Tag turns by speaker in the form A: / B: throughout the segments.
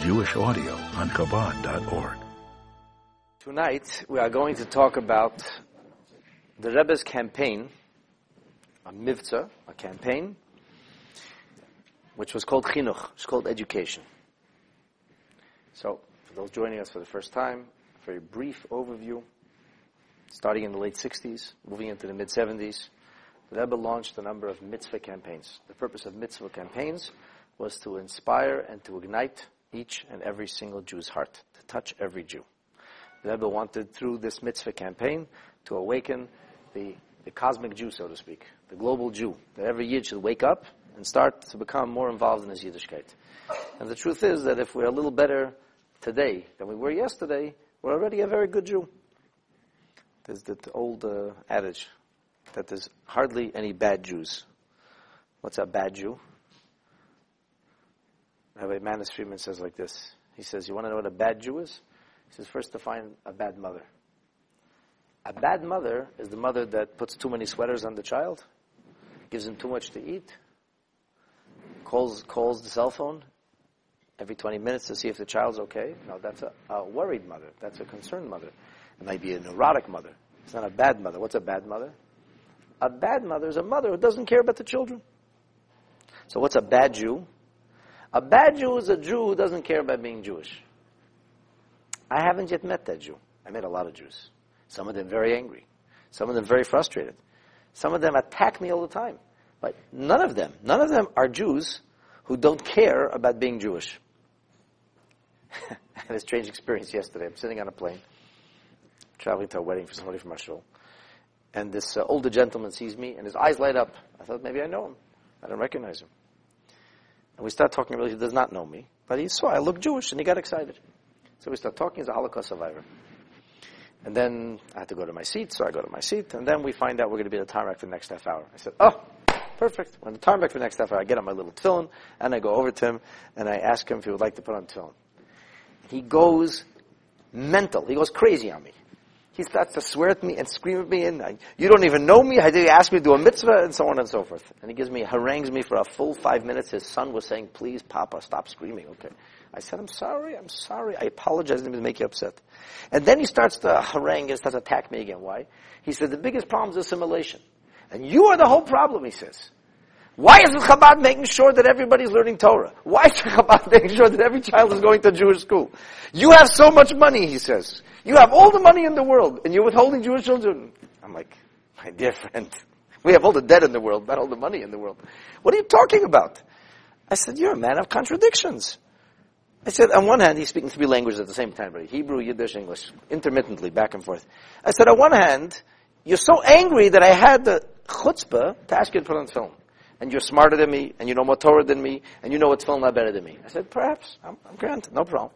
A: Jewish audio on Chabad.org.
B: Tonight we are going to talk about the Rebbe's campaign, a mivtza, a campaign, which was called chinuch, it's called education. So, for those joining us for the first time, a very brief overview. Starting in the late 60s, moving into the mid-70s, the Rebbe launched a number of mitzvah campaigns. The purpose of mitzvah campaigns was to inspire and to ignite each and every single Jew's heart, to touch every Jew. The Rebbe wanted, through this mitzvah campaign, to awaken the cosmic Jew, so to speak, the global Jew, that every Yid should wake up and start to become more involved in his Yiddishkeit. And the truth is that if we're a little better today than we were yesterday, we're already a very good Jew. There's that old adage that there's hardly any bad Jews. What's a bad Jew? Rabbi Manis Friedman says like this. He says, you want to know what a bad Jew is? He says, first define a bad mother. A bad mother is the mother that puts too many sweaters on the child, gives him too much to eat, calls the cell phone every 20 minutes to see if the child's okay. No, that's a worried mother. That's a concerned mother. It might be a neurotic mother. It's not a bad mother. What's a bad mother? A bad mother is a mother who doesn't care about the children. So what's a bad Jew? A bad Jew is a Jew who doesn't care about being Jewish. I haven't yet met that Jew. I met a lot of Jews. Some of them very angry. Some of them very frustrated. Some of them attack me all the time. But none of them are Jews who don't care about being Jewish. I had a strange experience yesterday. I'm sitting on a plane, traveling to a wedding for somebody from Ashul. And this older gentleman sees me, and his eyes light up. I thought, maybe I know him. I don't recognize him. And we start talking, really, he does not know me. But he saw I look Jewish, and he got excited. So we start talking. He's a Holocaust survivor. And then I had to go to my seat, so I go to my seat. And then we find out we're going to be at the tarmac for the next half hour. I said, oh, perfect. We're on the tarmac for the next half hour. I get on my little tefillin, and I go over to him, and I ask him if he would like to put on tefillin. He goes mental. He goes crazy on me. He starts to swear at me and scream at me, and you don't even know me. How did you ask me to do a mitzvah, and so on and so forth. And he harangues me for a full 5 minutes. His son was saying, please, Papa, stop screaming. Okay. I said, I'm sorry. I apologize. I didn't mean to make you upset. And then he starts to harangue and starts to attack me again. Why? He said, the biggest problem is assimilation. And you are the whole problem, he says. Why isn't Chabad making sure that everybody's learning Torah? Why is Chabad making sure that every child is going to Jewish school? You have so much money, he says. You have all the money in the world, and you're withholding Jewish children. I'm like, my dear friend, we have all the debt in the world, not all the money in the world. What are you talking about? I said, you're a man of contradictions. I said, on one hand, he's speaking 3 languages at the same time, right? Hebrew, Yiddish, English, intermittently, back and forth. I said, on one hand, you're so angry that I had the chutzpah to ask you to put on film. And you're smarter than me, and you know more Torah than me, and you know what's film better than me. I said, perhaps, I'm granted, no problem.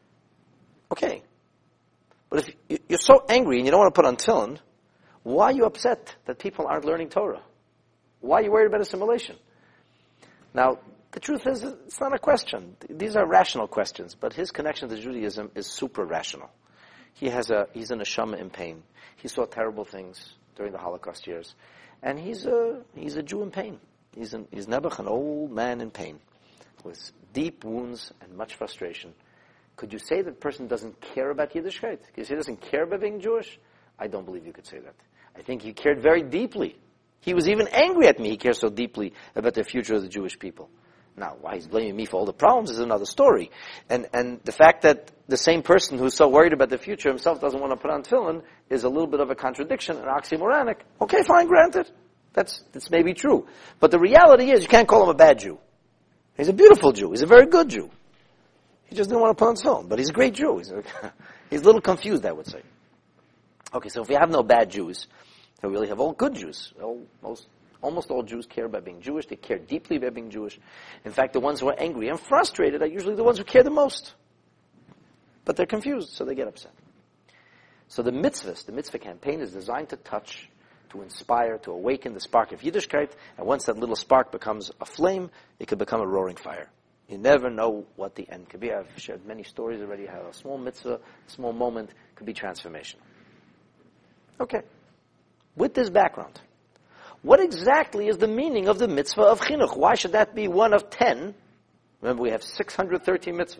B: Okay. But if you're so angry and you don't want to put on tefillin, why are you upset that people aren't learning Torah? Why are you worried about assimilation? Now, the truth is, it's not a question. These are rational questions, but his connection to Judaism is super rational. He's a neshama in pain. He saw terrible things during the Holocaust years, and he's a Jew in pain. He's Nebuch, an old man in pain, with deep wounds and much frustration. Could you say that person doesn't care about Yiddishkeit? Could you say he doesn't care about being Jewish? I don't believe you could say that. I think he cared very deeply. He was even angry at me. He cares so deeply about the future of the Jewish people. Now, why he's blaming me for all the problems is another story. And the fact that the same person who's so worried about the future himself doesn't want to put on tefillin is a little bit of a contradiction, an oxymoronic. Okay, fine, granted. That's maybe true. But the reality is you can't call him a bad Jew. He's a beautiful Jew. He's a very good Jew. He just didn't want to put on tefillin, but he's a great Jew. He's a little confused, I would say. Okay, so if we have no bad Jews, then we really have all good Jews. Almost all Jews care about being Jewish. They care deeply about being Jewish. In fact, the ones who are angry and frustrated are usually the ones who care the most. But they're confused, so they get upset. So the mitzvah campaign is designed to touch, to inspire, to awaken the spark of Yiddishkeit. And once that little spark becomes a flame, it could become a roaring fire. You never know what the end could be. I've shared many stories already how a small mitzvah, a small moment could be transformation. Okay. With this background, what exactly is the meaning of the mitzvah of chinuch? Why should that be one of 10? Remember, we have 613 mitzvahs.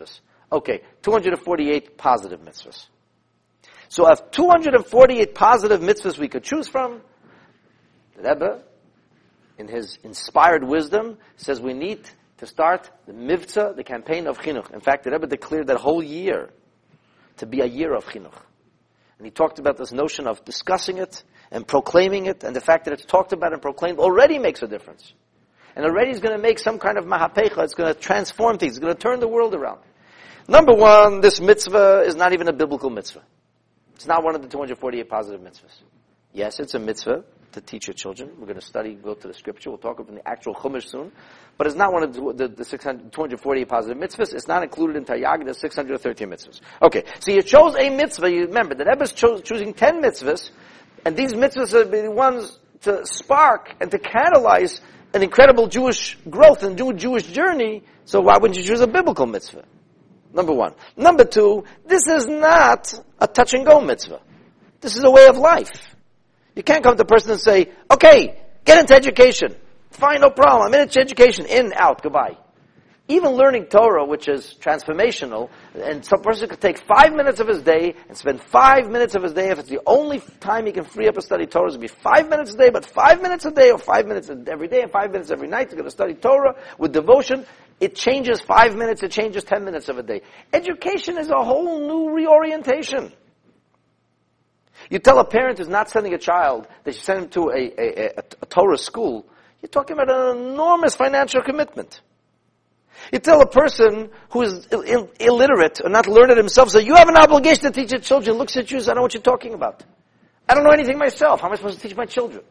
B: Okay, 248 positive mitzvahs. So of 248 positive mitzvahs we could choose from, the Rebbe, in his inspired wisdom, says we need to start the mivtza, the campaign of chinuch. In fact, the Rebbe declared that whole year to be a year of chinuch. And he talked about this notion of discussing it and proclaiming it, and the fact that it's talked about and proclaimed already makes a difference. And already is going to make some kind of mahapecha, it's going to transform things, it's going to turn the world around. Number one, this mitzvah is not even a biblical mitzvah. It's not one of the 248 positive mitzvahs. Yes, it's a mitzvah to teach your children. We're going to study, go to the scripture. We'll talk about the actual Chumash soon. But it's not one of the 248 positive mitzvahs. It's not included in Taryag, the 613 mitzvahs. Okay, so you chose a mitzvah. You remember, the Rebbe is choosing 10 mitzvahs, and these mitzvahs are the ones to spark and to catalyze an incredible Jewish growth and Jewish journey. So why wouldn't you choose a biblical mitzvah? Number one. Number two, this is not a touch-and-go mitzvah. This is a way of life. You can't come to a person and say, okay, get into education. Fine, no problem. I'm into education. In, out, goodbye. Even learning Torah, which is transformational, and some person could take 5 minutes of his day and spend 5 minutes of his day. If it's the only time he can free up to study Torah, it would be 5 minutes a day, but 5 minutes a day or 5 minutes every day and 5 minutes every night. He's going to study Torah with devotion. It changes 5 minutes, it changes 10 minutes of a day. Education is a whole new reorientation. You tell a parent who's not sending a child that you send him to a Torah school, you're talking about an enormous financial commitment. You tell a person who is illiterate or not learned himself, so you have an obligation to teach your children, looks at you and says, I know what you're talking about. I don't know anything myself. How am I supposed to teach my children?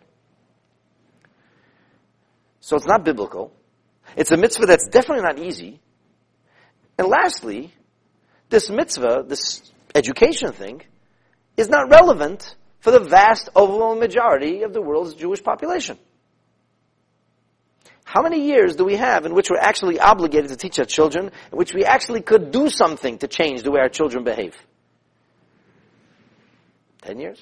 B: So it's not biblical. It's a mitzvah that's definitely not easy. And lastly, this mitzvah, this education thing, is not relevant for the vast, overwhelming majority of the world's Jewish population. How many years do we have in which we're actually obligated to teach our children, in which we actually could do something to change the way our children behave? 10 years?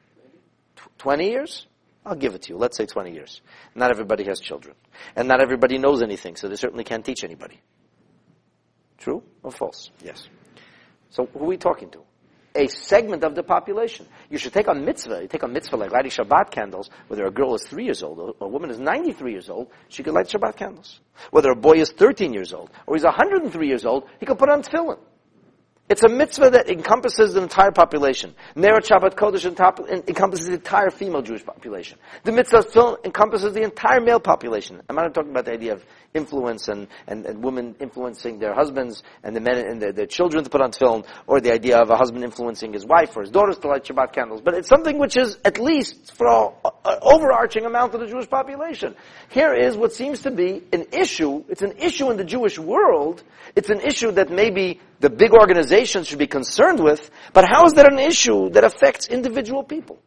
B: 20 years? I'll give it to you. Let's say 20 years. Not everybody has children. And not everybody knows anything, so they certainly can't teach anybody. True or false? Yes. So who are we talking to? A segment of the population. You should take a mitzvah. You take a mitzvah like lighting Shabbat candles. Whether a girl is 3 years old or a woman is 93 years old, she could light Shabbat candles. Whether a boy is 13 years old or he's 103 years old, he could put on tefillin. It's a mitzvah that encompasses the entire population. Neret Shabbat Kodesh encompasses the entire female Jewish population. The mitzvah still encompasses the entire male population. I'm not talking about the idea of influence and women influencing their husbands and the men and their children to put on tefillin, or the idea of a husband influencing his wife or his daughters to light Shabbat candles. But it's something which is at least for an overarching amount of the Jewish population. Here is what seems to be an issue. It's an issue in the Jewish world. It's an issue that maybe the big organizations should be concerned with, but how is that an issue that affects individual people?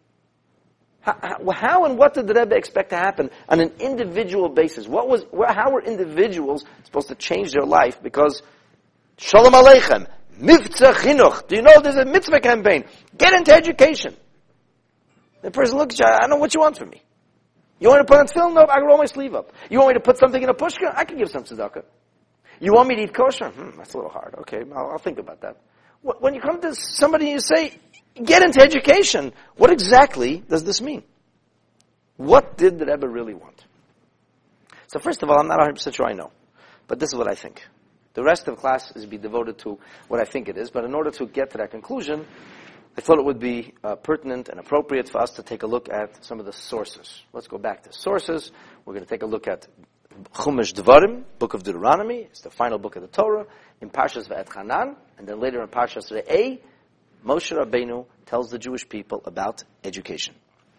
B: How and what did the Rebbe expect to happen on an individual basis? How were individuals supposed to change their life? Because, Shalom Aleichem, Mivtza Chinuch. Do you know there's a mitzvah campaign? Get into education. The person looks at you, I don't know what you want from me. You want me to put on film? No, I can roll my sleeve up. You want me to put something in a pushka? I can give some tzedakah. You want me to eat kosher? That's a little hard. Okay, I'll think about that. When you come to somebody and you say, get into education, what exactly does this mean? What did the Rebbe really want? So first of all, I'm not 100% sure I know. But this is what I think. The rest of the class is be devoted to what I think it is. But in order to get to that conclusion, I thought it would be pertinent and appropriate for us to take a look at some of the sources. Let's go back to sources. We're going to take a look at Chumash Devarim, book of Deuteronomy. It's the final book of the Torah. In Parshas Va'etchanan, and then later in Parshas Re'eh, Moshe Rabbeinu tells the Jewish people about education.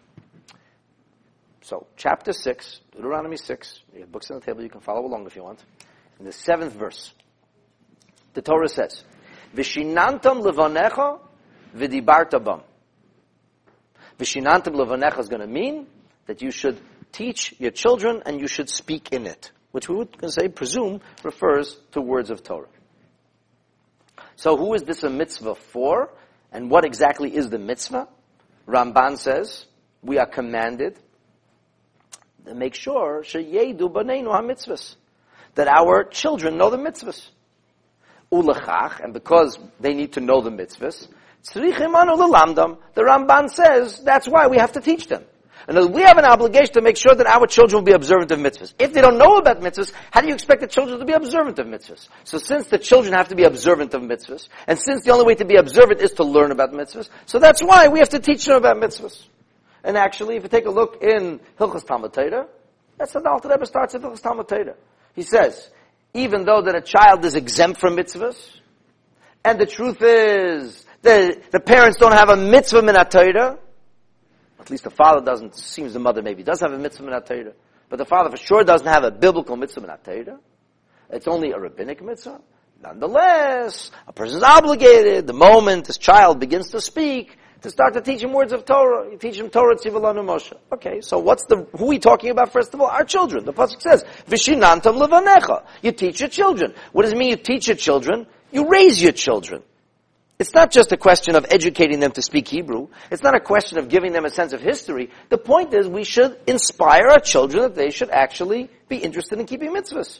B: So, chapter 6, Deuteronomy 6, you have books on the table, you can follow along if you want. In the 7th verse, the Torah says, V'shinantam levanecha v'dibarta bam. V'shinantam levanecha is going to mean that you should teach your children and you should speak in it, which we would presume refers to words of Torah. So who is this a mitzvah for? And what exactly is the mitzvah? Ramban says, we are commanded to make sure sheyedu baneinu ha-mitzvahs, that our children know the mitzvahs. ulechach, and because they need to know the mitzvahs, tzrichim anu lelamdam. The Ramban says that's why we have to teach them. And we have an obligation to make sure that our children will be observant of mitzvahs. If they don't know about mitzvahs, how do you expect the children to be observant of mitzvahs? So since the children have to be observant of mitzvahs, and since the only way to be observant is to learn about mitzvahs, so that's why we have to teach them about mitzvahs. And actually, if you take a look in Hilchos Talmud Torah, that's how the Alter Rebbe starts in Hilchos Talmud Torah. He says, even though that a child is exempt from mitzvahs, and the truth is that the parents don't have a mitzvah min Torah, at least the father doesn't, seems the mother maybe does have a mitzvah min Torah, but the father for sure doesn't have a biblical mitzvah min Torah. It's only a rabbinic mitzvah. Nonetheless, a person is obligated, the moment this child begins to speak, to start to teach him words of Torah. You teach him Torah, Tzivalanu Moshe. Okay, so who are we talking about first of all? Our children. The pasuk says, Vishinantam levanecha. You teach your children. What does it mean you teach your children? You raise your children. It's not just a question of educating them to speak Hebrew. It's not a question of giving them a sense of history. The point is we should inspire our children that they should actually be interested in keeping mitzvahs.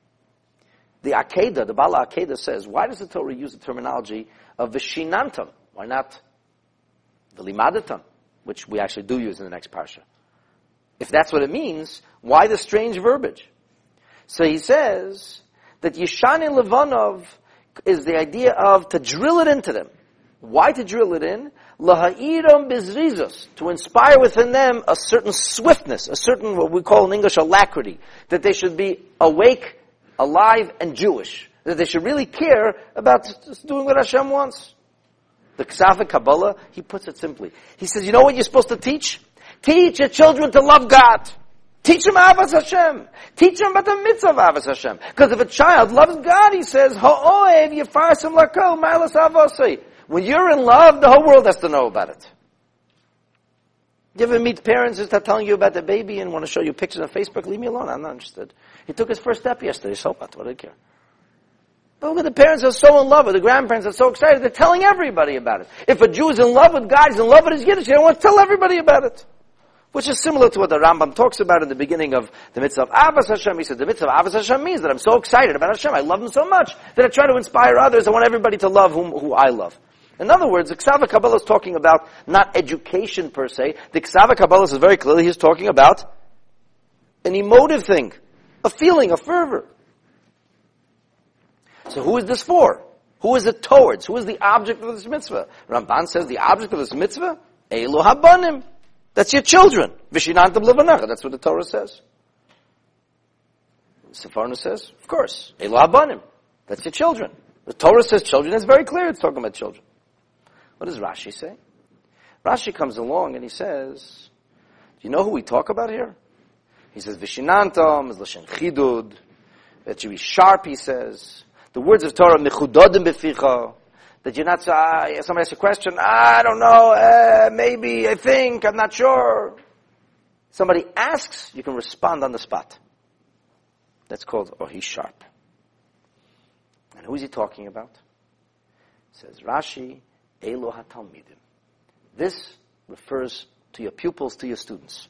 B: The Akedah, the Bala Akedah says, why does the Torah use the terminology of Vishinantam? Why not V'limadatam, which we actually do use in the next parsha? If that's what it means, why the strange verbiage? So he says that Yishanin Levanov is the idea of to drill it into them. Why to drill it in? Laha'iram bizrizos, to inspire within them a certain swiftness, a certain, what we call in English, alacrity, that they should be awake, alive, and Jewish. That they should really care about doing what Hashem wants. The Ksava Kabbalah, he puts it simply. He says, you know what you're supposed to teach? Teach your children to love God. Teach them Avas Hashem. Teach them about the mitzvah of Avas Hashem. Because if a child loves God, he says, Ha'oev yifarsim lako ma'alas avosei. When you're in love, the whole world has to know about it. You ever meet parents who start telling you about the baby and want to show you pictures on Facebook? Leave me alone, I'm not interested. He took his first step yesterday, so what do I care? But look at the parents are so in love with, the grandparents are so excited, they're telling everybody about it. If a Jew is in love with God, he's in love with his Yiddish, he don't want to tell everybody about it. Which is similar to what the Rambam talks about in the beginning of the mitzvah of Avas Hashem. He said the mitzvah of Avas Hashem means that I'm so excited about Hashem, I love Him so much, that I try to inspire others, I want everybody to love who I love. In other words, the Ksava Kabbalah is talking about not education per se. The Ksava Kabbalah is very clearly, he's talking about an emotive thing, a feeling, a fervor. So who is this for? Who is it towards? Who is the object of this mitzvah? Ramban says the object of this mitzvah, Elu Habanim. That's your children. Vishinantam levanecha. That's what the Torah says. Sefarna says, of course, Elu Habanim. That's your children. The Torah says children. It's very clear it's talking about children. What does Rashi say? Rashi comes along and he says, do you know who we talk about here? He says, Vishinantam is L'shen Chidud. That should be sharp, he says. The words of Torah, Mechudodim beficha. That you're not, somebody asks a question, I don't know, maybe, I think, I'm not sure. Somebody asks, you can respond on the spot. That's called, he's sharp. And who is he talking about? Says Rashi, Elo HaTalmidim. This refers to your pupils, to your students.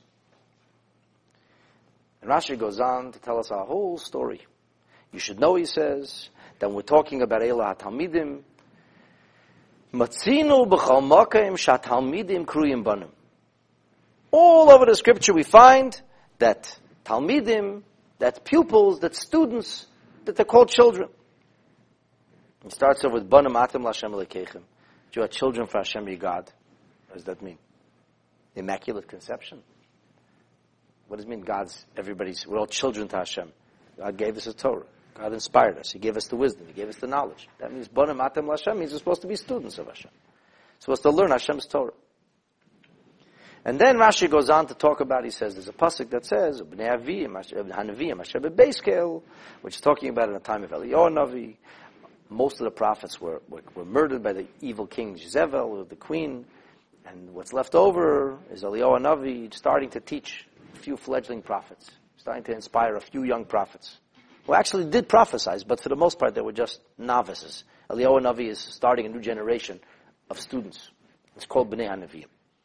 B: And Rashi goes on to tell us our whole story. You should know, he says, that when we're talking about Elo HaTalmidim, Matzinu b'chal makaim shatalmidim kruyim banim. All over the scripture we find that talmidim, that pupils, that students, that they're called children. It starts off with banim atem l'Hashem lekeichem. You are children for Hashem your God. What does that mean? Immaculate conception. What does it mean? We're all children to Hashem. God gave us a Torah. God inspired us. He gave us the wisdom. He gave us the knowledge. That means Banim Atem L'Hashem means we're supposed to be students of Hashem. We're supposed to learn Hashem's Torah. And then Rashi goes on to talk about, he says, there's a pasuk that says, Bnei Hanaviyim, Asher Bebeiskel, which is talking about in the time of Eliyahu Navi. Most of the prophets were murdered by the evil king Jezebel, the queen. And what's left over is Eliyahu Navi starting to teach a few fledgling prophets, starting to inspire a few young prophets, who actually did prophesize, but for the most part they were just novices. Eliyahu Navi is starting a new generation of students. It's called Bnei HaNaviyim.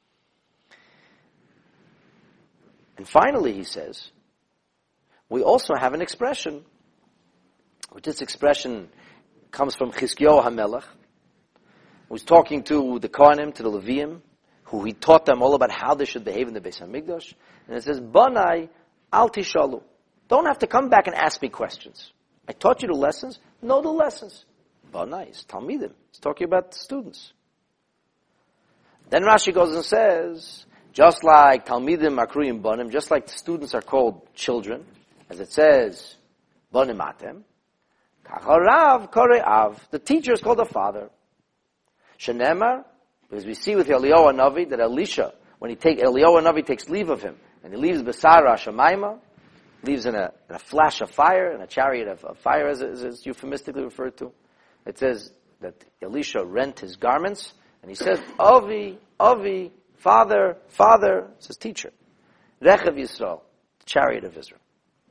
B: And finally, he says, we also have an expression, which this expression comes from Chizkiyahu HaMelech, who's talking to the Kohanim, to the Leviim, who he taught them all about how they should behave in the Beis HaMikdash. And it says, Banai al tishalu. Don't have to come back and ask me questions. I taught you the lessons. Know the lessons. Banai is Talmidim. It's talking about the students. Then Rashi goes and says, just like Talmidim Akruyim Banim, just like the students are called children, as it says, Banim Atem, Kacharav Kore Av, the teacher is called a father. Shenemar, because we see with Eliyahu Hanavi that Elisha, when Eliyahu Hanavi takes leave of him, and he leaves Besara Shemaima, leaves in a flash of fire, in a chariot of fire, as euphemistically referred to. It says that Elisha rent his garments, and he says, Avi, Avi, father, father, it says teacher. Rechav Yisrael, the chariot of Israel.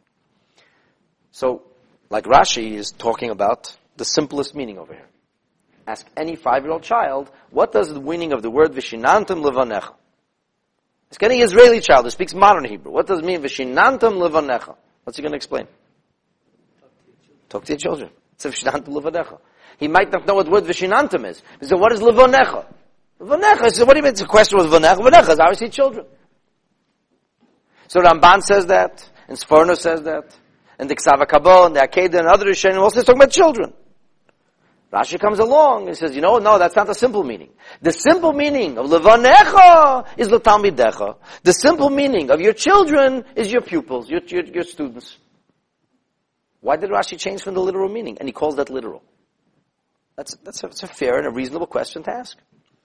B: So, like Rashi is talking about the simplest meaning over here. Ask any 5-year-old child, what does the meaning of the word Vishinantam Levanecha? Ask any Israeli child who speaks modern Hebrew, what does it mean Vishinantam Levanecha? What's he going to explain? Talk to your children. It's Vishinantam Levanecha. He might not know what the word Vishinantam is. He said, what is Levanecha? Levanecha. He said, what do you mean? It's a question of Levanecha. Levanecha is obviously children. So Ramban says that, and Sforno says that, and the Ksava Kabbalah, and the Akedah, and other Rishonim also talking about children. Rashi comes along and says, no, that's not the simple meaning. The simple meaning of Levanecha is L'talmidecha. The simple meaning of your children is your pupils, your students. Why did Rashi change from the literal meaning? And he calls that literal. That's a fair and a reasonable question to ask.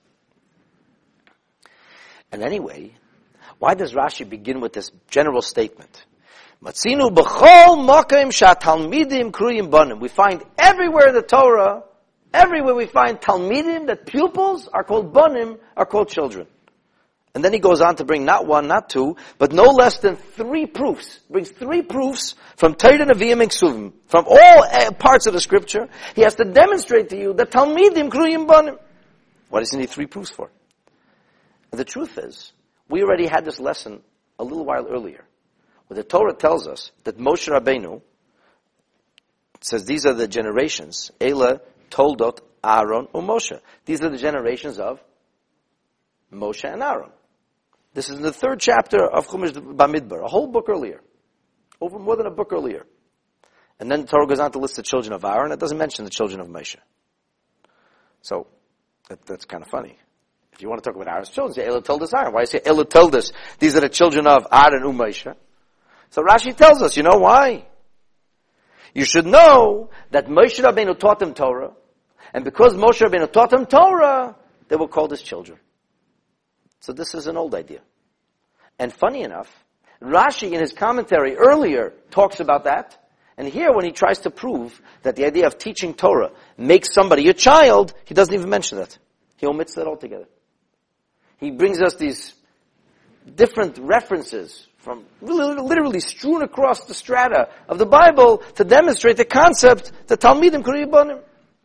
B: And anyway, why does Rashi begin with this general statement? Matzinu b'chol mokim shatalmidim kruyim banim. We find everywhere in the Torah, everywhere we find talmidim, that pupils are called banim, are called children. And then he goes on to bring not one, not two, but no less than 3 proofs. Brings 3 proofs from Torah, Nevi'im, and Ksuvim. From all parts of the scripture, he has to demonstrate to you that talmidim kruyim banim. What does he need 3 proofs for? And the truth is, we already had this lesson a little while earlier, where the Torah tells us that Moshe Rabbeinu says these are the generations, Eila, Toldot, Aaron, or Moshe. These are the generations of Moshe and Aaron. This is in the 3rd chapter of Chumash Bamidbar, a whole book earlier. Over more than a book earlier. And then the Torah goes on to list the children of Aaron. It doesn't mention the children of Moshe. So, that's kind of funny. If you want to talk about Aaron's children, say Elah told us Aaron. Why say Elah told us these are the children of Aaron and Moshe? So Rashi tells us, you know why? You should know that Moshe Rabbeinu taught them Torah, and because Moshe Rabbeinu taught them Torah, they were called his children. So this is an old idea. And funny enough, Rashi in his commentary earlier talks about that, and here when he tries to prove that the idea of teaching Torah makes somebody a child, he doesn't even mention that. He omits that altogether. He brings us these different references from literally strewn across the strata of the Bible to demonstrate the concept that Talmidim Kriyim Banim.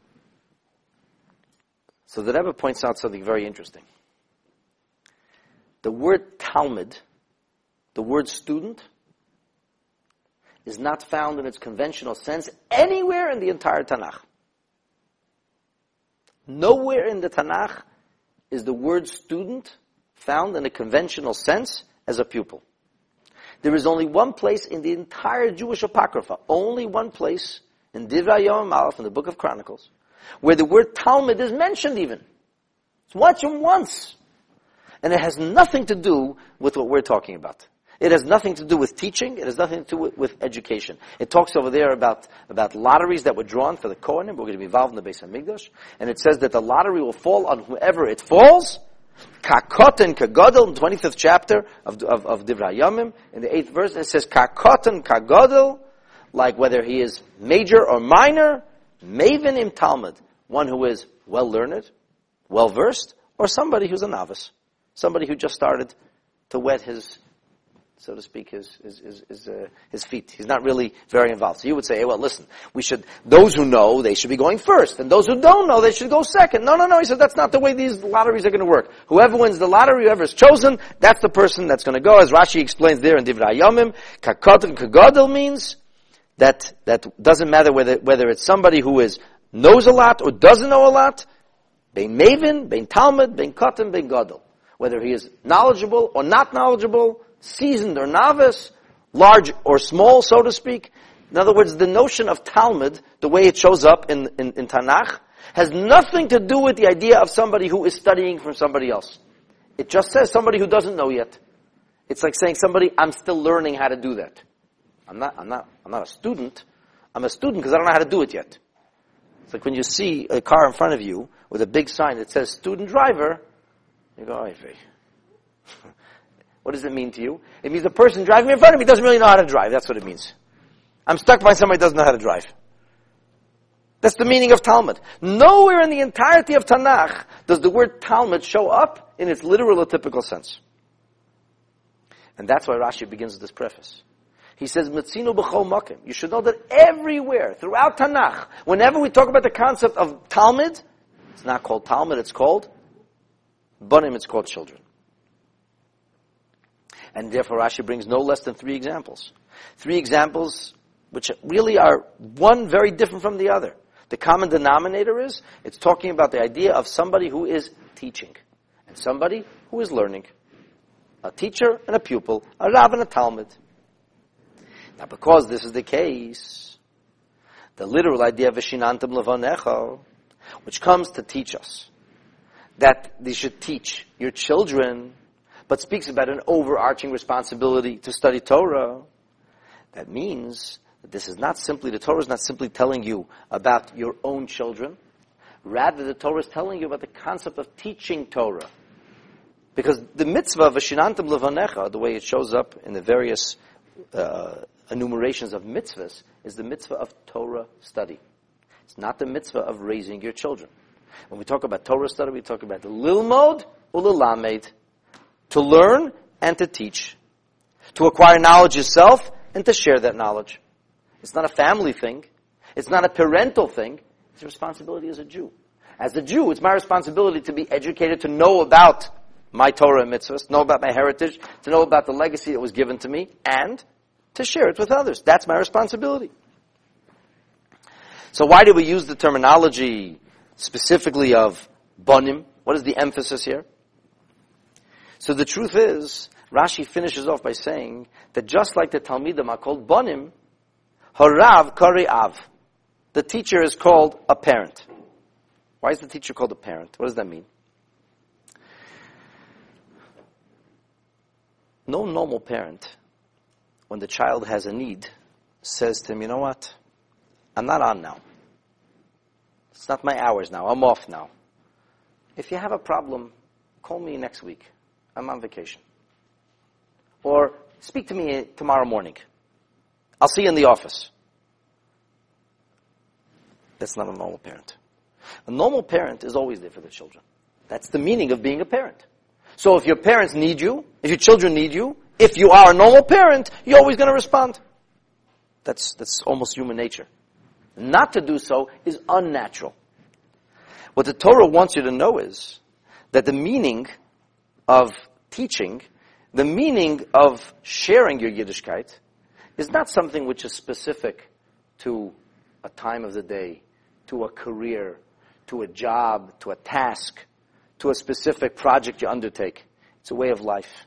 B: So the Rebbe points out something very interesting. The word Talmud, the word student, is not found in its conventional sense anywhere in the entire Tanakh. Nowhere in the Tanakh is the word student found in a conventional sense as a pupil. There is only one place in the entire Jewish Apocrypha, only one place in Divrei Yom Aleph, in the Book of Chronicles, where the word Talmud is mentioned even. It's mentioned once. And it has nothing to do with what we're talking about. It has nothing to do with teaching. It has nothing to do with education. It talks over there about lotteries that were drawn for the Kohanim. We're going to be involved in the Beis HaMikdash. And it says that the lottery will fall on whoever it falls. Kakoten kagodel, in the 25th chapter of Divrei Yomim, in the 8th verse, it says Kakoten kagodel, like whether he is major or minor, maven im Talmud, one who is well learned, well versed, or somebody who's a novice, somebody who just started to wet his, so to speak, his feet. He's not really very involved. So you would say, hey, well, listen, those who know, they should be going first, and those who don't know, they should go second. No. He said, that's not the way these lotteries are going to work. Whoever wins the lottery, whoever is chosen, that's the person that's going to go. As Rashi explains there in Divrei Yomim, Kakot and Kagodel means that doesn't matter whether it's somebody who is knows a lot or doesn't know a lot, bein Mavin, bein Talmud, bein Katan, bein Gadol. Whether he is knowledgeable or not knowledgeable, seasoned or novice, large or small, so to speak. In other words, the notion of Talmud, the way it shows up in Tanakh, has nothing to do with the idea of somebody who is studying from somebody else. It just says somebody who doesn't know yet. It's like saying somebody, I'm still learning how to do that. I'm not a student. I'm a student because I don't know how to do it yet. It's like when you see a car in front of you with a big sign that says student driver, you go, "Oy vey." What does it mean to you? It means the person driving in front of me doesn't really know how to drive. That's what it means. I'm stuck by somebody who doesn't know how to drive. That's the meaning of Talmud. Nowhere in the entirety of Tanakh does the word Talmud show up in its literal or typical sense. And that's why Rashi begins with this preface. He says, Metzinu b'chol makim. You should know that everywhere, throughout Tanakh, whenever we talk about the concept of Talmud, it's not called Talmud, it's called Banim, it's called children. And therefore Rashi brings no less than 3 examples. 3 examples which really are one very different from the other. The common denominator is, it's talking about the idea of somebody who is teaching, and somebody who is learning. A teacher and a pupil, a Rav and a Talmud. Now because this is the case, the literal idea of Vishinantam Levanecha, which comes to teach us that they should teach your children, but speaks about an overarching responsibility to study Torah, that means that this is not simply, the Torah is not simply telling you about your own children, rather the Torah is telling you about the concept of teaching Torah. Because the mitzvah of Vishinantam Levanecha, the way it shows up in the various enumerations of mitzvahs, is the mitzvah of Torah study. It's not the mitzvah of raising your children. When we talk about Torah study, we talk about the lilmod or lilamed, to learn and to teach, to acquire knowledge yourself and to share that knowledge. It's not a family thing. It's not a parental thing. It's a responsibility as a Jew. As a Jew, it's my responsibility to be educated, to know about my Torah and mitzvahs, to know about my heritage, to know about the legacy that was given to me, and to share it with others. That's my responsibility. So why do we use the terminology specifically of banim? What is the emphasis here? So the truth is, Rashi finishes off by saying that just like the Talmidim are called banim, harav kari av. The teacher is called a parent. Why is the teacher called a parent? What does that mean? No normal parent, when the child has a need, says to him, you know what? I'm not on now. It's not my hours now. I'm off now. If you have a problem, call me next week. I'm on vacation. Or speak to me tomorrow morning. I'll see you in the office. That's not a normal parent. A normal parent is always there for the children. That's the meaning of being a parent. So if your parents need you, if your children need you, if you are a normal parent, you're always going to respond. That's almost human nature. Not to do so is unnatural. What the Torah wants you to know is that the meaning of teaching, the meaning of sharing your Yiddishkeit, is not something which is specific to a time of the day, to a career, to a job, to a task, to a specific project you undertake. It's a way of life.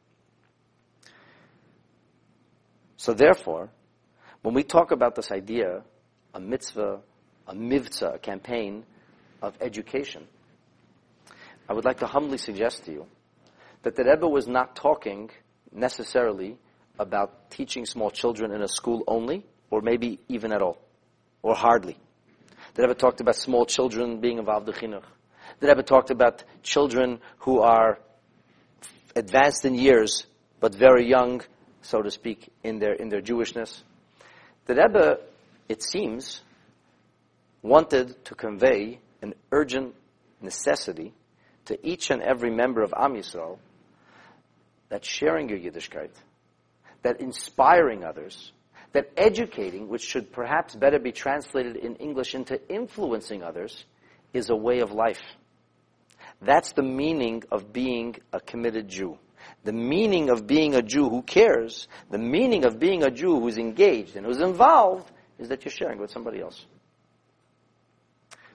B: So therefore, when we talk about this idea, a mitzvah, a mivtza, a campaign of education, I would like to humbly suggest to you that the Rebbe was not talking necessarily about teaching small children in a school only, or maybe even at all, or hardly. The Rebbe talked about small children being involved in chinuch. The Rebbe talked about children who are advanced in years, but very young, so to speak, in their Jewishness. The Rebbe, it seems, wanted to convey an urgent necessity to each and every member of Am Yisrael that sharing your Yiddishkeit, that inspiring others, that educating, which should perhaps better be translated in English into influencing others, is a way of life. That's the meaning of being a committed Jew. The meaning of being a Jew who cares, the meaning of being a Jew who's engaged and who's involved, is that you're sharing with somebody else.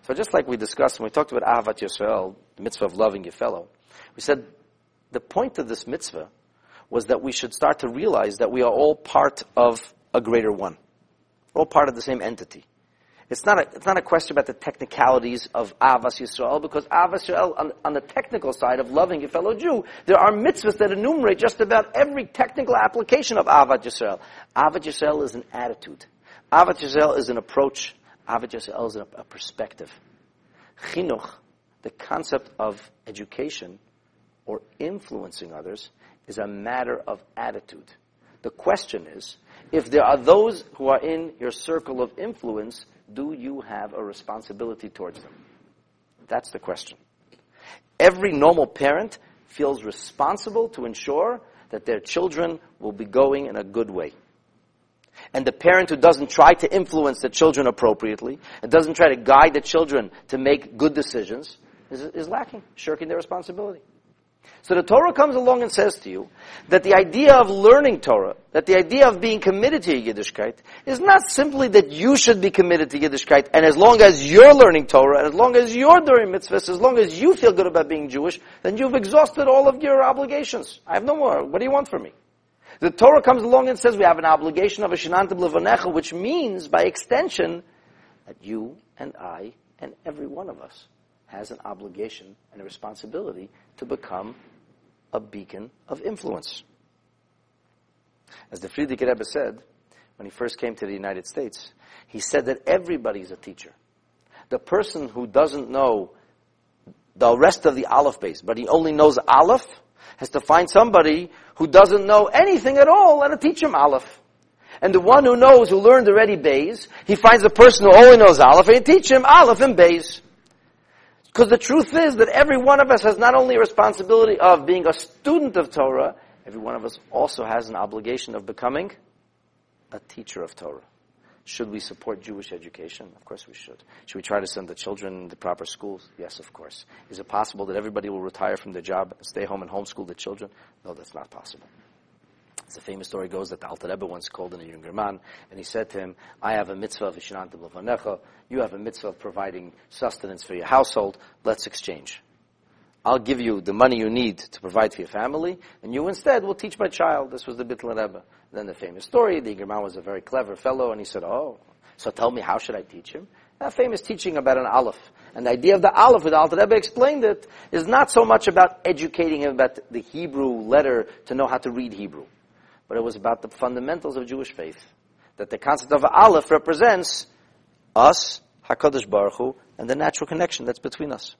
B: So just like we discussed when we talked about Ahavat Yisrael, the mitzvah of loving your fellow, we said the point of this mitzvah was that we should start to realize that we are all part of a greater one. We're all part of the same entity. It's not a question about the technicalities of Ahavas Yisrael, because Ahavas Yisrael, on the technical side of loving your fellow Jew, there are mitzvahs that enumerate just about every technical application of Ahavat Yisrael. Ahavat Yisrael is an attitude. Ahavat Yisrael is an approach. Ahavat Yisrael is a perspective. Chinuch, the concept of education or influencing others, is a matter of attitude. The question is, if there are those who are in your circle of influence, do you have a responsibility towards them? That's the question. Every normal parent feels responsible to ensure that their children will be going in a good way. And the parent who doesn't try to influence the children appropriately, and doesn't try to guide the children to make good decisions, is lacking, shirking their responsibility. So the Torah comes along and says to you that the idea of learning Torah, that the idea of being committed to Yiddishkeit, is not simply that you should be committed to Yiddishkeit, and as long as you're learning Torah, and as long as you're doing mitzvahs, as long as you feel good about being Jewish, then you've exhausted all of your obligations. I have no more. What do you want from me? The Torah comes along and says we have an obligation of a shenantim levanecha, which means, by extension, that you and I and every one of us has an obligation and a responsibility to become a beacon of influence. As the Frierdiker Rebbe said, when he first came to the United States, he said that everybody is a teacher. The person who doesn't know the rest of the Aleph base, but he only knows Aleph, has to find somebody who doesn't know anything at all and to teach him Aleph. And the one who knows, who learned already Beis, he finds a person who only knows Aleph and he teach him Aleph and Beis. Because the truth is that every one of us has not only a responsibility of being a student of Torah, every one of us also has an obligation of becoming a teacher of Torah. Should we support Jewish education? Of course we should. Should we try to send the children to proper schools? Yes, of course. Is it possible that everybody will retire from their job and stay home and homeschool the children? No, that's not possible. As the famous story goes that the Alter Rebbe once called in a younger man, and he said to him, I have a mitzvah of Shenantim Levanecha, you have a mitzvah of providing sustenance for your household, let's exchange. I'll give you the money you need to provide for your family, and you instead will teach my child. This was the Bittel Rebbe. Then the famous story, the younger man was a very clever fellow, and he said, oh, so tell me, how should I teach him? A famous teaching about an Aleph. And the idea of the Aleph, with the Alter Rebbe explained it, is not so much about educating him about the Hebrew letter to know how to read Hebrew. But it was about the fundamentals of Jewish faith. That the concept of Aleph represents us, HaKadosh Baruch Hu, and the natural connection that's between us.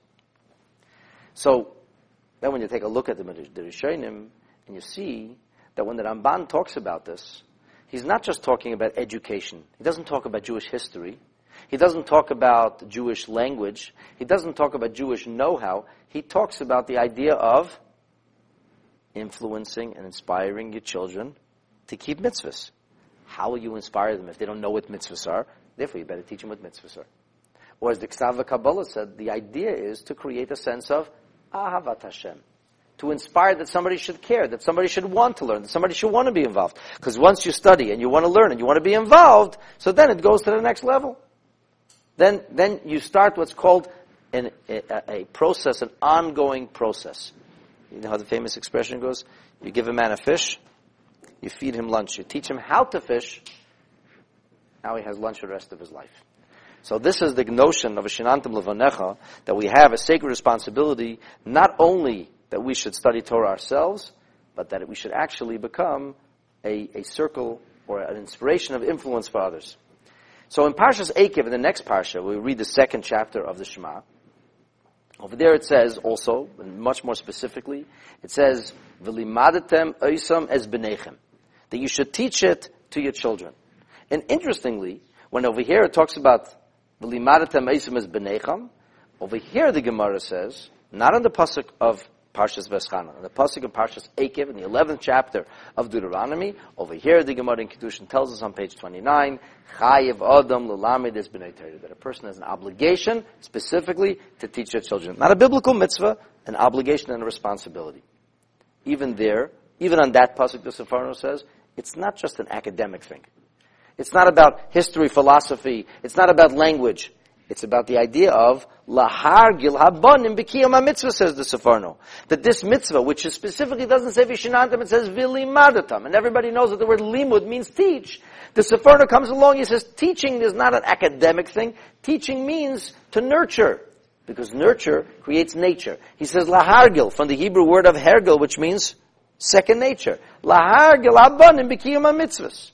B: So, then when you take a look at the Rishonim, and you see that when the Ramban talks about this, he's not just talking about education. He doesn't talk about Jewish history. He doesn't talk about Jewish language. He doesn't talk about Jewish know-how. He talks about the idea of influencing and inspiring your children to keep mitzvahs. How will you inspire them if they don't know what mitzvahs are? Therefore, you better teach them what mitzvahs are. Or as the Ksav Kabbalah said, the idea is to create a sense of Ahavat Hashem. To inspire that somebody should care, that somebody should want to learn, that somebody should want to be involved. Because once you study and you want to learn and you want to be involved, so then it goes to the next level. Then you start what's called a process, an ongoing process. You know how the famous expression goes? You give a man a fish, you feed him lunch. You teach him how to fish, now he has lunch for the rest of his life. So this is the notion of a Shenantim Levanecha, that we have a sacred responsibility, not only that we should study Torah ourselves, but that we should actually become a circle or an inspiration of influence for others. So in Parshas Eikev, in the next Parsha, we read the second chapter of the Shema. Over there it says also, and much more specifically, it says, V'limadatem oisam es b'nechem, that you should teach it to your children. And interestingly, when over here it talks about V'limadatem oisam es b'nechem, over here the Gemara says, not on the pasuk of Parshas Veschanan, on the pasuk of Parshas Eikev, in the 11th chapter of Deuteronomy, over here the Gemara in Kedushin tells us on page 29, Chayev Adam l'lamed es b'nei Torah, that a person has an obligation specifically to teach their children. Not a biblical mitzvah, an obligation and a responsibility. Even there, even on that pasuk, the Sefarno says, it's not just an academic thing. It's not about history, philosophy. It's not about language. It's about the idea of lahargil habanim b'kiyam ha-mitzvah, says the Seforno. That this mitzvah, which specifically doesn't say vishinantam, it says vilimadatam. And everybody knows that the word limud means teach. The Seforno comes along, he says teaching is not an academic thing. Teaching means to nurture. Because nurture creates nature. He says lahargil, from the Hebrew word of hergel, which means second nature. Lahargil habanim b'kiyam ha-mitzvahs.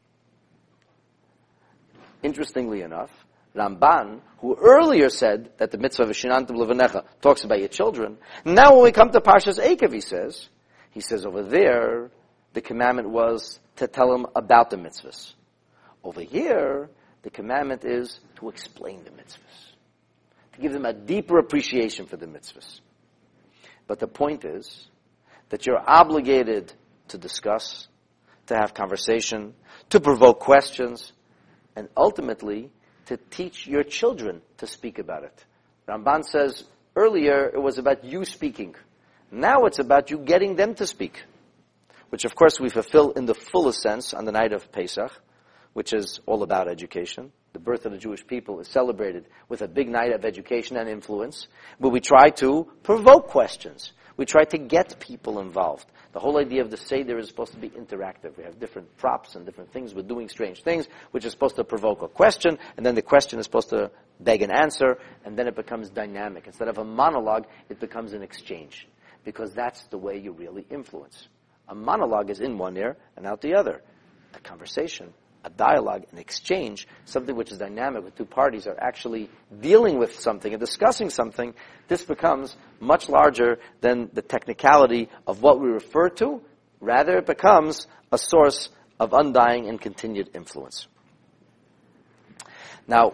B: Interestingly enough, Ramban, who earlier said that the mitzvah of Vishinantam Levanecha talks about your children, now when we come to Parshas Eikev, he says over there, the commandment was to tell him about the mitzvahs. Over here, the commandment is to explain the mitzvahs, to give them a deeper appreciation for the mitzvahs. But the point is that you're obligated to discuss, to have conversation, to provoke questions, and ultimately to teach your children to speak about it. Ramban says earlier it was about you speaking. Now it's about you getting them to speak. Which of course we fulfill in the fullest sense on the night of Pesach, which is all about education. The birth of the Jewish people is celebrated with a big night of education and influence, where we try to provoke questions. We try to get people involved. The whole idea of the Seder is supposed to be interactive. We have different props and different things. We're doing strange things, which is supposed to provoke a question, and then the question is supposed to beg an answer, and then it becomes dynamic. Instead of a monologue, it becomes an exchange. Because that's the way you really influence. A monologue is in one ear and out the other. A conversation, a dialogue, an exchange, something which is dynamic, with two parties are actually dealing with something and discussing something, this becomes much larger than the technicality of what we refer to. Rather, it becomes a source of undying and continued influence. Now,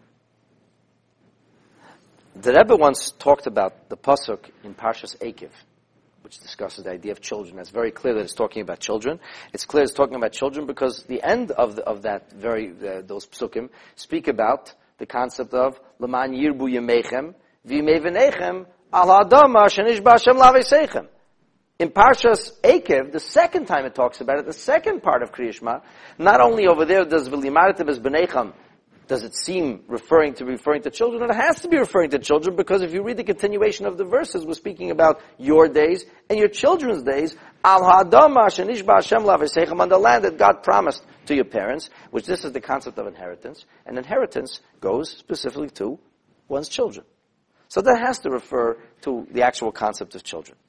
B: the Rebbe once talked about the pasuk in Parshas Eikev, which discusses the idea of children. That's very clear that it's talking about children. It's clear it's talking about children because the end of that those psukim speak about the concept of L'man yirbu yemechem v'yimei v'nechem al ha'adama shenishba Hashem laveseichem. In Parshas Eikev, the second time it talks about it, the second part of Kriya Shema, not only over there does v'limartem es b'nechem does it seem referring to children? And it has to be referring to children because if you read the continuation of the verses, we're speaking about your days and your children's days. Al ha'adama shenishba Hashem laveseichem, on the land that God promised to your parents, which this is the concept of inheritance. And inheritance goes specifically to one's children. So that has to refer to the actual concept of children.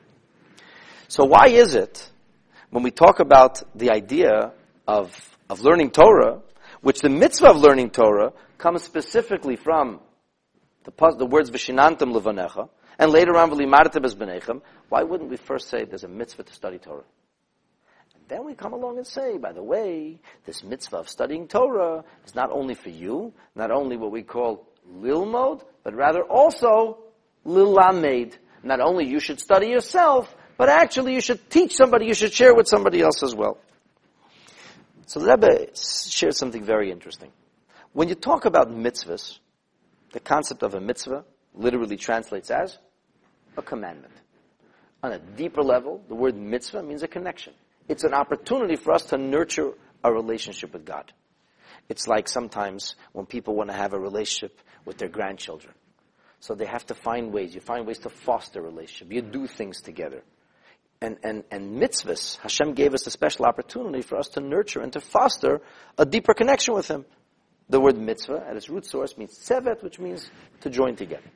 B: So why is it, when we talk about the idea of learning Torah, which the mitzvah of learning Torah comes specifically from the words Vishinantam Levanecha, and later on V'limartem es b'nechem, why wouldn't we first say there's a mitzvah to study Torah? And then we come along and say, by the way, this mitzvah of studying Torah is not only for you, not only what we call lilmod, but rather also lilamed. Not only you should study yourself, but actually you should teach somebody, you should share with somebody else as well. So the Rebbe shared something very interesting. When you talk about mitzvahs, the concept of a mitzvah literally translates as a commandment. On a deeper level, the word mitzvah means a connection. It's an opportunity for us to nurture a relationship with God. It's like sometimes when people want to have a relationship with their grandchildren. So they have to find ways. You find ways to foster a relationship. You do things together. And mitzvahs, Hashem gave us a special opportunity for us to nurture and to foster a deeper connection with Him. The word mitzvah, at its root source, means tzevet, which means to join together.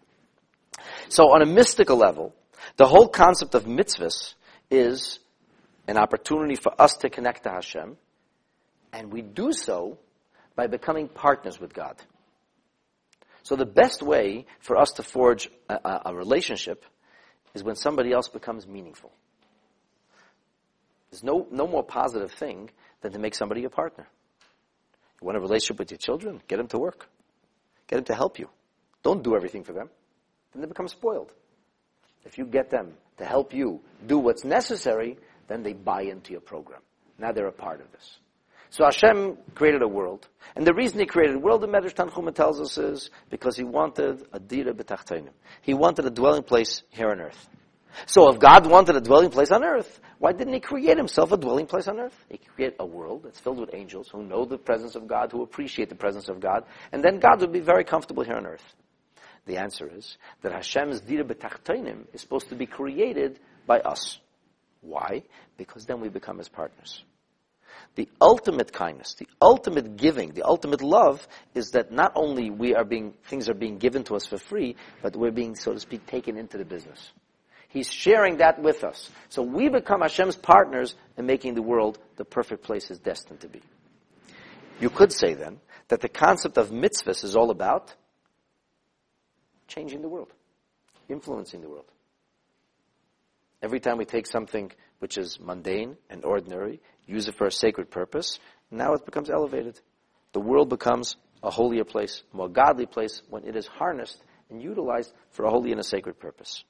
B: So on a mystical level, the whole concept of mitzvahs is an opportunity for us to connect to Hashem, and we do so by becoming partners with God. So the best way for us to forge a relationship is when somebody else becomes meaningful. There's no more positive thing than to make somebody a partner. You want a relationship with your children? Get them to work. Get them to help you. Don't do everything for them. Then they become spoiled. If you get them to help you do what's necessary, then they buy into your program. Now they're a part of this. So Hashem created a world. And the reason He created a world, the Medrash Tanchuma tells us, is because He wanted a dira b'tachtonim. He wanted a dwelling place here on earth. So if God wanted a dwelling place on earth, why didn't he create himself a dwelling place on earth? He could create a world that's filled with angels who know the presence of God, who appreciate the presence of God, and then God would be very comfortable here on earth. The answer is that Hashem's dira b'tachtonim is supposed to be created by us. Why? Because then we become his partners. The ultimate kindness, the ultimate giving, the ultimate love is that not only things are being given to us for free, but we're being, so to speak, taken into the business. He's sharing that with us. So we become Hashem's partners in making the world the perfect place it's destined to be. You could say then that the concept of mitzvahs is all about changing the world, influencing the world. Every time we take something which is mundane and ordinary, use it for a sacred purpose, now it becomes elevated. The world becomes a holier place, a more godly place, when it is harnessed and utilized for a holy and a sacred purpose.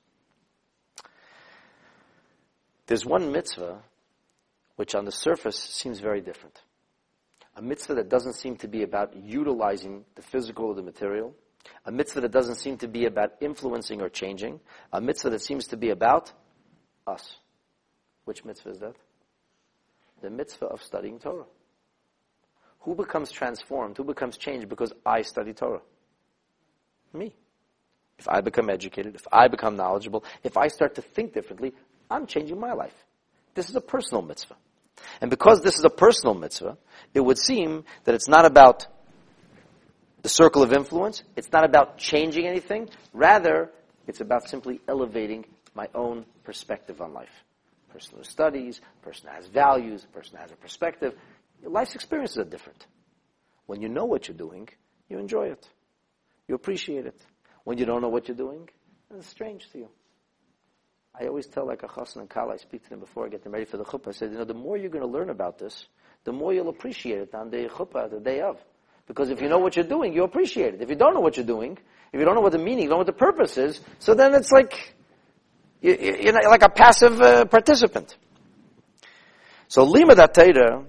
B: There's one mitzvah which on the surface seems very different. A mitzvah that doesn't seem to be about utilizing the physical or the material. A mitzvah that doesn't seem to be about influencing or changing. A mitzvah that seems to be about us. Which mitzvah is that? The mitzvah of studying Torah. Who becomes transformed? Who becomes changed because I study Torah? Me. If I become educated, if I become knowledgeable, if I start to think differently, I'm changing my life. This is a personal mitzvah. And because this is a personal mitzvah, it would seem that it's not about the circle of influence, it's not about changing anything, rather, it's about simply elevating my own perspective on life. A person who studies, a person has values, a person has a perspective. Your life's experiences are different. When you know what you're doing, you enjoy it. You appreciate it. When you don't know what you're doing, it's strange to you. I always tell like a chassan and kala, I speak to them before I get them ready for the chuppah, I said, the more you're going to learn about this, the more you'll appreciate it on the chuppah, the day of. Because if you know what you're doing, you appreciate it. If you don't know what you're doing, if you don't know what the meaning, you don't know what the purpose is, so then it's like, you're like a passive participant. So limud HaTorah,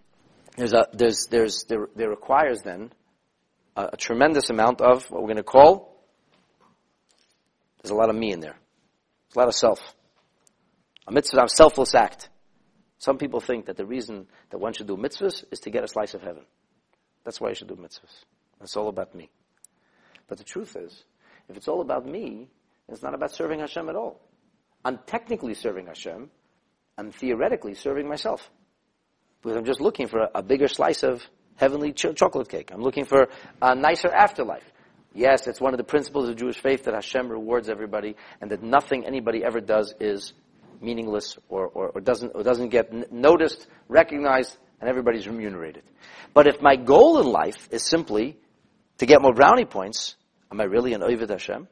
B: there requires then a tremendous amount of what we're going to call, there's a lot of me in there. There's a lot of self. A mitzvah, a selfless act. Some people think that the reason that one should do mitzvahs is to get a slice of heaven. That's why you should do mitzvahs. It's all about me. But the truth is, if it's all about me, it's not about serving Hashem at all. I'm technically serving Hashem. I'm theoretically serving myself. Because I'm just looking for a bigger slice of heavenly chocolate cake. I'm looking for a nicer afterlife. Yes, it's one of the principles of Jewish faith that Hashem rewards everybody and that nothing anybody ever does is meaningless or doesn't get noticed, recognized, and everybody's remunerated. But if my goal in life is simply to get more brownie points, am I really an Oved Hashem?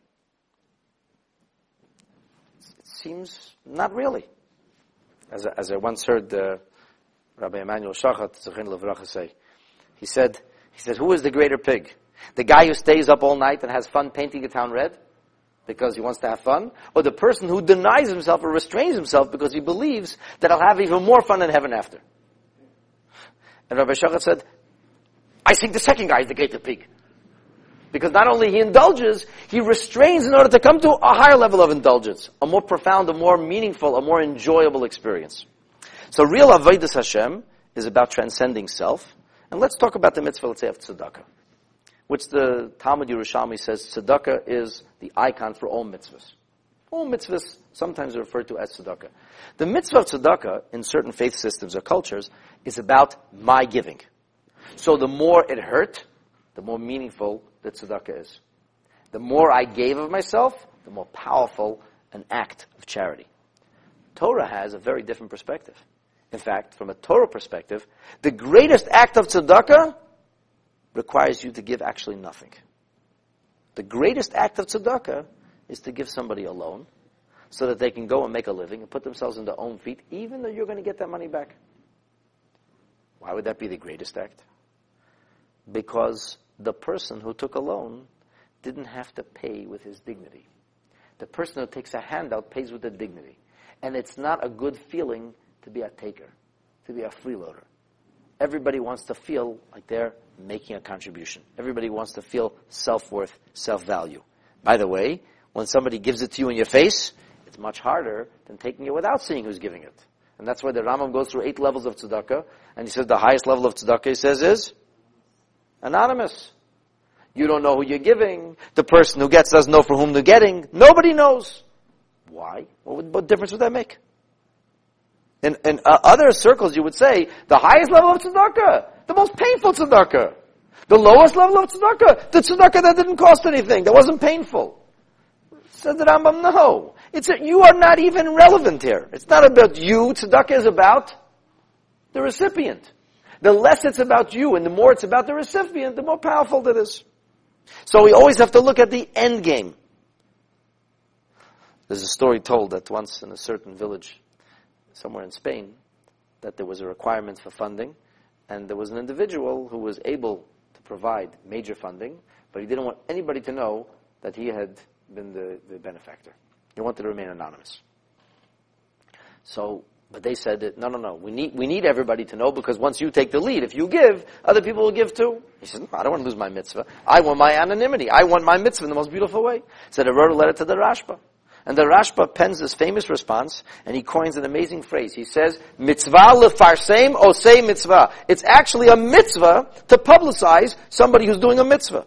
B: It seems not really. As I once heard Rabbi Emmanuel Shachat Zechin Levracha say, he said, who is the greater pig? The guy who stays up all night and has fun painting a town red because he wants to have fun? Or the person who denies himself or restrains himself because he believes that he'll have even more fun in heaven after? And Rabbi Shachat said, I think the second guy is the greater pig. Because not only he indulges, he restrains in order to come to a higher level of indulgence, a more profound, a more meaningful, a more enjoyable experience. So real Avodas Hashem is about transcending self. And let's talk about the mitzvah, let's say, of tzedakah, which the Talmud Yerushalmi says tzedakah is the icon for all mitzvahs. All mitzvahs sometimes are referred to as tzedakah. The mitzvah of tzedakah in certain faith systems or cultures is about my giving. So the more it hurt, the more meaningful the tzedakah is. The more I gave of myself, the more powerful an act of charity. Torah has a very different perspective. In fact, from a Torah perspective, the greatest act of tzedakah requires you to give actually nothing. The greatest act of tzedakah is to give somebody a loan so that they can go and make a living and put themselves on their own feet, even though you're going to get that money back. Why would that be the greatest act? Because the person who took a loan didn't have to pay with his dignity. The person who takes a handout pays with their dignity. And it's not a good feeling to be a taker, to be a freeloader. Everybody wants to feel like they're making a contribution. Everybody wants to feel self-worth, self-value. By the way, when somebody gives it to you in your face, it's much harder than taking it without seeing who's giving it. And that's why the Rambam goes through 8 levels of tzedakah, and he says the highest level of tzedakah, he says, is anonymous. You don't know who you're giving. The person who gets doesn't know for whom they're getting. Nobody knows. Why? What difference would that make? In other circles, you would say, the highest level of tzedakah, the most painful tzedakah. The lowest level of tzedakah, the tzedakah that didn't cost anything, that wasn't painful. Said the Rambam, no. You are not even relevant here. It's not about you. Tzedakah is about the recipient. The less it's about you and the more it's about the recipient, the more powerful that is. So we always have to look at the end game. There's a story told that once in a certain village, somewhere in Spain, that there was a requirement for funding, and there was an individual who was able to provide major funding, but he didn't want anybody to know that he had been the benefactor. He wanted to remain anonymous. But they said that, no, we need everybody to know, because once you take the lead, if you give, other people will give too. He says, no, I don't want to lose my mitzvah. I want my anonymity. I want my mitzvah in the most beautiful way. So they wrote a letter to the Rashba. And the Rashba pens this famous response, and he coins an amazing phrase. He says, mitzvah lefarseim osei mitzvah. It's actually a mitzvah to publicize somebody who's doing a mitzvah.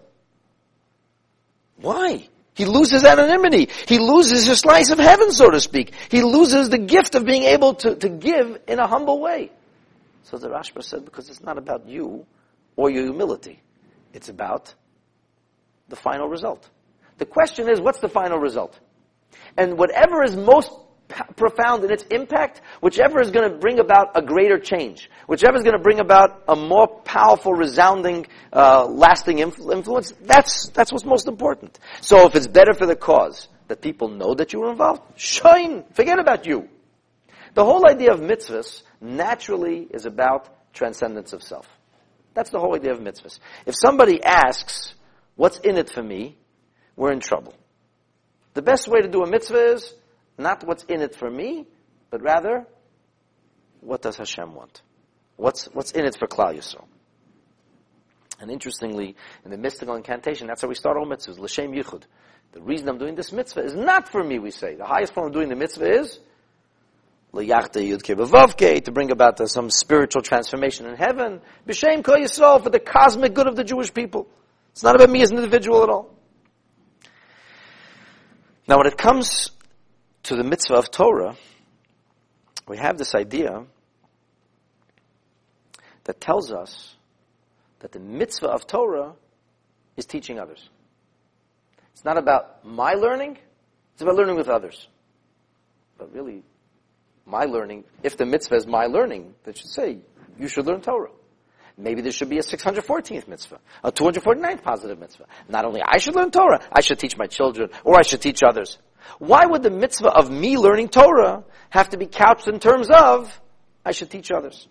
B: Why? He loses anonymity. He loses his slice of heaven, so to speak. He loses the gift of being able to give in a humble way. So the Rashba said, because it's not about you or your humility. It's about the final result. The question is, what's the final result? And whatever is most profound in its impact, whichever is going to bring about a greater change, whichever is going to bring about a more powerful, resounding, lasting influence, that's what's most important. So if it's better for the cause that people know that you were involved, shine, forget about you. The whole idea of mitzvahs naturally is about transcendence of self. That's the whole idea of mitzvahs. If somebody asks, what's in it for me, we're in trouble. The best way to do a mitzvah is not what's in it for me, but rather, what does Hashem want? What's in it for Klal Yisrael? And interestingly, in the mystical incantation, that's how we start all mitzvahs, L'Shem Yichud. The reason I'm doing this mitzvah is not for me, we say. The highest form of doing the mitzvah is L'Yachta Yudke B'Vavke, to bring about some spiritual transformation in heaven. B'Shem Kol Yisrael, for the cosmic good of the Jewish people. It's not about me as an individual at all. Now, when it comes to the mitzvah of Torah, we have this idea that tells us that the mitzvah of Torah is teaching others. It's not about my learning, it's about learning with others. But really, my learning, if the mitzvah is my learning, that should say, you should learn Torah. Maybe there should be a 614th mitzvah, a 249th positive mitzvah. Not only I should learn Torah, I should teach my children, or I should teach others. Why would the mitzvah of me learning Torah have to be couched in terms of I should teach others?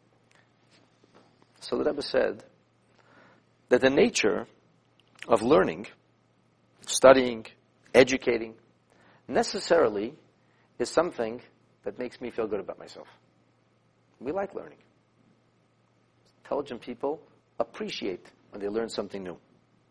B: So the Rebbe said that the nature of learning, studying, educating, necessarily is something that makes me feel good about myself. We like learning. Intelligent people appreciate when they learn something new.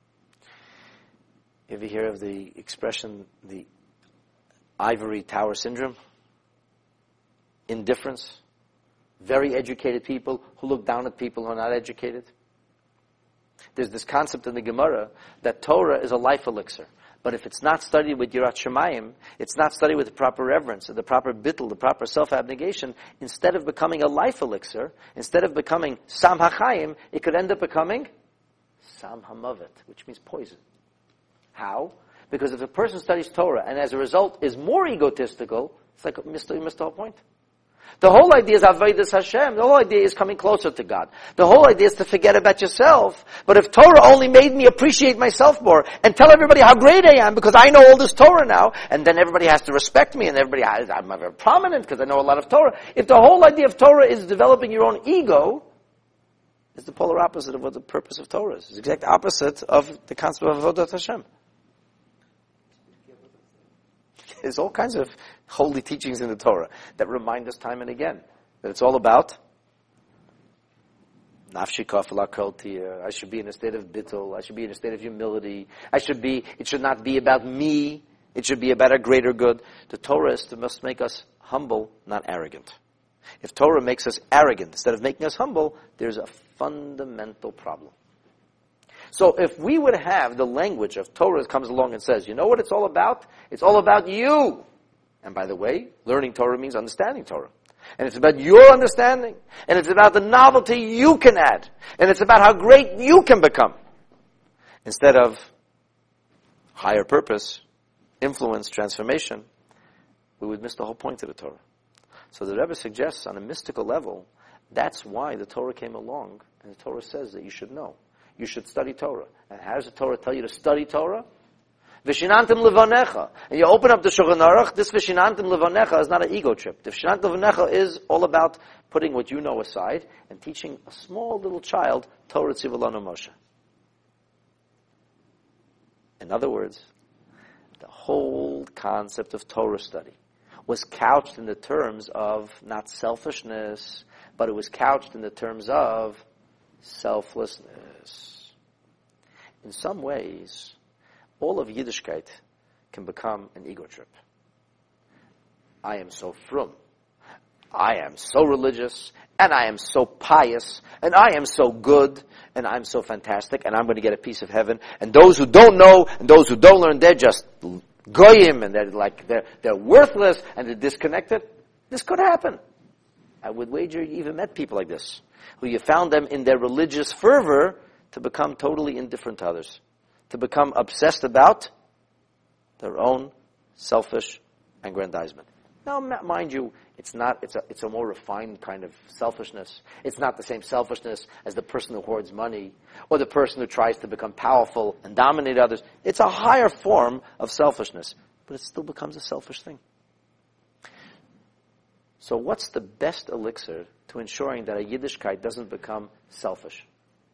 B: You ever hear of the expression, the ivory tower syndrome? Indifference. Very educated people who look down at people who are not educated. There's this concept in the Gemara that Torah is a life elixir. But if it's not studied with Yirat Shamayim, it's not studied with the proper reverence, the proper bittul, the proper self-abnegation, instead of becoming a life elixir, instead of becoming Sam HaChaim, it could end up becoming Sam HaMavet, which means poison. How? Because if a person studies Torah and as a result is more egotistical, it's like you missed the whole point. The whole idea is Avodas Hashem. The whole idea is coming closer to God. The whole idea is to forget about yourself. But if Torah only made me appreciate myself more and tell everybody how great I am because I know all this Torah now, and then everybody has to respect me and I'm very prominent because I know a lot of Torah. If the whole idea of Torah is developing your own ego, it's the polar opposite of what the purpose of Torah is. It's the exact opposite of the concept of Avodas Hashem. There's all kinds of holy teachings in the Torah that remind us time and again that it's all about nafshi kafla koltia. I should be in a state of bittul. I should be in a state of humility. It should not be about me. It should be about a greater good. The Torah must make us humble, not arrogant. If Torah makes us arrogant instead of making us humble, there's a fundamental problem. So if we would have the language of Torah that comes along and says, you know what it's all about? It's all about you. And by the way, learning Torah means understanding Torah. And it's about your understanding. And it's about the novelty you can add. And it's about how great you can become. Instead of higher purpose, influence, transformation, we would miss the whole point of the Torah. So the Rebbe suggests on a mystical level, that's why the Torah came along. And the Torah says that you should know. You should study Torah. And how does the Torah tell you to study Torah? Vishinantim levanecha. And you open up the Shulchan Aruch, this Vishinantim levanecha is not an ego trip. The Vishinantim levanecha is all about putting what you know aside and teaching a small little child Torah Tzivalanu Moshe. In other words, the whole concept of Torah study was couched in the terms of not selfishness, but it was couched in the terms of selflessness. In some ways, all of Yiddishkeit can become an ego trip. I am so frum. I am so religious, and I am so pious, and I am so good, and I'm so fantastic, and I'm going to get a piece of heaven. And those who don't know, and those who don't learn, they're just goyim, and they're worthless, and they're disconnected. This could happen. I would wager you even met people like this, who you found them in their religious fervor to become totally indifferent to others, to become obsessed about their own selfish aggrandizement. Now, mind you, it's a more refined kind of selfishness. It's not the same selfishness as the person who hoards money or the person who tries to become powerful and dominate others. It's a higher form of selfishness, but it still becomes a selfish thing. So what's the best elixir to ensuring that a Yiddishkeit doesn't become selfish?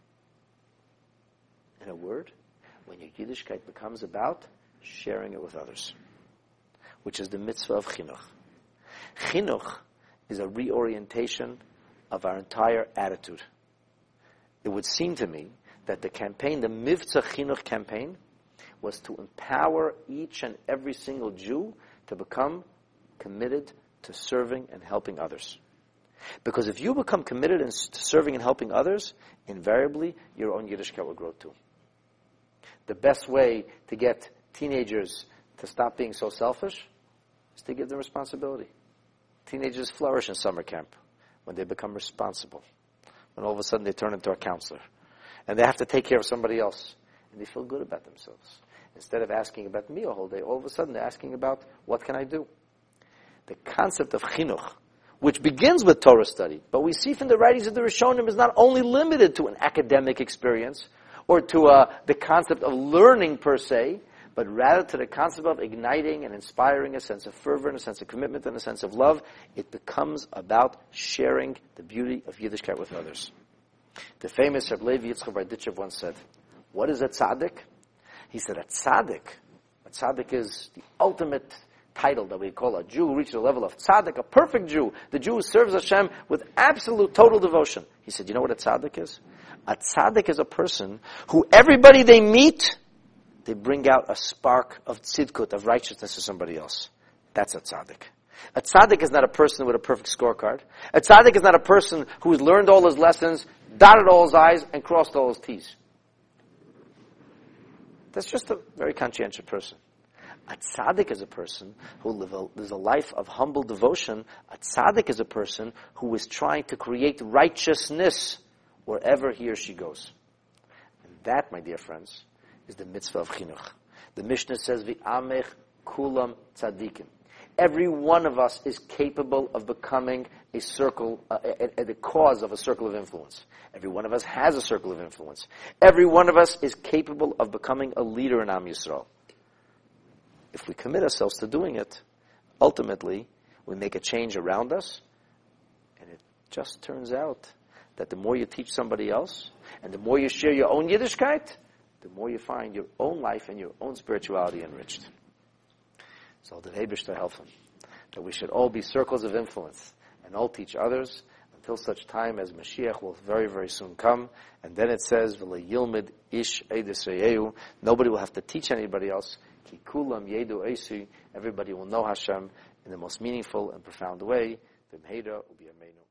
B: In a word, when your Yiddishkeit becomes about sharing it with others, which is the mitzvah of chinuch. Chinuch is a reorientation of our entire attitude. It would seem to me that the campaign, the Mivtza Chinuch campaign, was to empower each and every single Jew to become committed to serving and helping others. Because if you become committed to serving and helping others, invariably your own Yiddishkeit will grow too. The best way to get teenagers to stop being so selfish is to give them responsibility. Teenagers flourish in summer camp when they become responsible. When all of a sudden they turn into a counselor. And they have to take care of somebody else. And they feel good about themselves. Instead of asking about me a whole day, all of a sudden they're asking about, what can I do? The concept of chinuch, which begins with Torah study, but we see from the writings of the Rishonim, is not only limited to an academic experience, or to the concept of learning per se, but rather to the concept of igniting and inspiring a sense of fervor and a sense of commitment and a sense of love. It becomes about sharing the beauty of Yiddishkeit with others. The famous Reb Levi Yitzchak Berditchev once said, what is a tzaddik? He said, a tzaddik is the ultimate title that we call a Jew who reaches the level of tzaddik, a perfect Jew, the Jew who serves Hashem with absolute, total devotion. He said, you know what a tzaddik is? A tzaddik is a person who everybody they meet, they bring out a spark of tzidkut, of righteousness to somebody else. That's a tzaddik. A tzaddik is not a person with a perfect scorecard. A tzaddik is not a person who has learned all his lessons, dotted all his I's, and crossed all his T's. That's just a very conscientious person. A tzaddik is a person who lives a life of humble devotion. A tzaddik is a person who is trying to create righteousness wherever he or she goes. And that, my dear friends, is the mitzvah of chinuch. The Mishnah says, V'amech kulam tzaddikim. Every one of us is capable of becoming a circle, the cause of a circle of influence. Every one of us has a circle of influence. Every one of us is capable of becoming a leader in Am Yisrael. If we commit ourselves to doing it, ultimately, we make a change around us, and it just turns out that the more you teach somebody else, and the more you share your own Yiddishkeit, the more you find your own life and your own spirituality enriched. So that Eibishter help him, that we should all be circles of influence, and all teach others, till such time as Mashiach will very, very soon come. And then it says, V'le yilmid ish eidus re'ehu, nobody will have to teach anybody else. Ki kulam yedu eisi, everybody will know Hashem in the most meaningful and profound way. V'mheira u'biyameinu.